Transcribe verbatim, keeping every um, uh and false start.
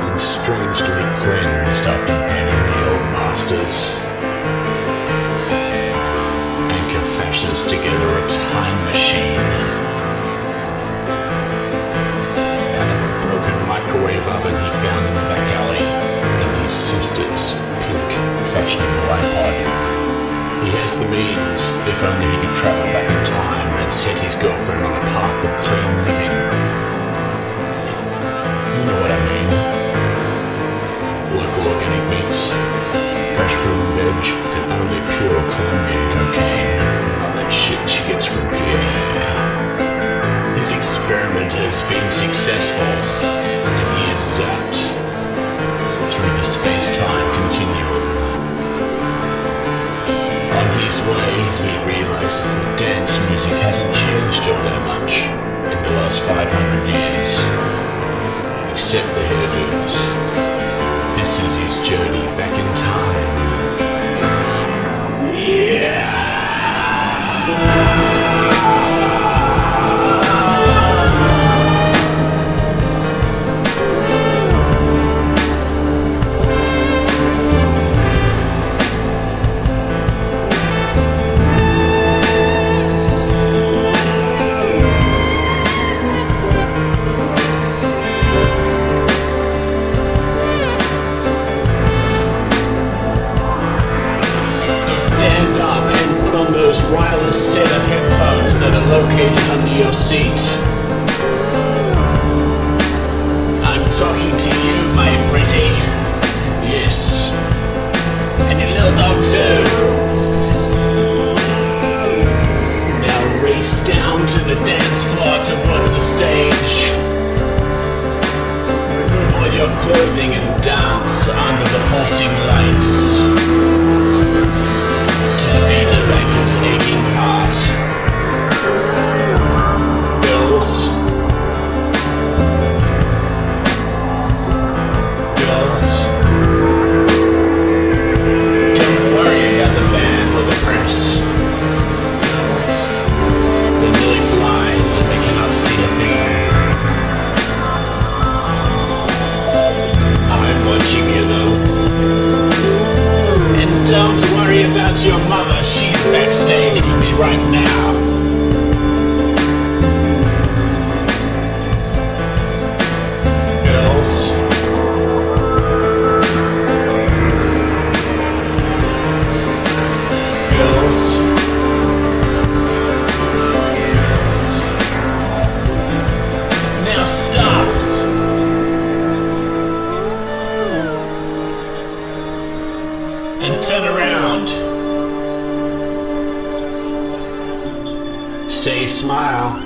feeling strangely cleansed after banning the old masters. Anchor fashions together a time machine out of a broken microwave oven he found in the back alley and his sister's pink fashionable iPod. He has the means, if only he could travel back in time and set his girlfriend on a path of clean living. You know what I mean. Local organic meats, fresh fruit and veg, and only pure Colombian cocaine. All that shit she gets from Pierre. His experiment has been successful, and he is zapped through the space-time continuum. On his way, he realizes that dance music hasn't changed all that much in the last five hundred years, except the hairdos. This is his journey back in time. Yeah! Wireless set of headphones that are located under your seat. I'm talking to you, my pretty. Yes. And your little dog too. Now race down to the dance floor towards the stage. Remove all your clothing and dance under the pulsing lights. To the beat of Anchor's aching heart. Girls. Girls. Don't worry about the band or the press. Girls. They're nearly blind and they cannot see a thing. I'm watching you though. And don't worry about your mother, she's backstage with me right now. Girls. Girls. Now stop. And turn around. Say smile.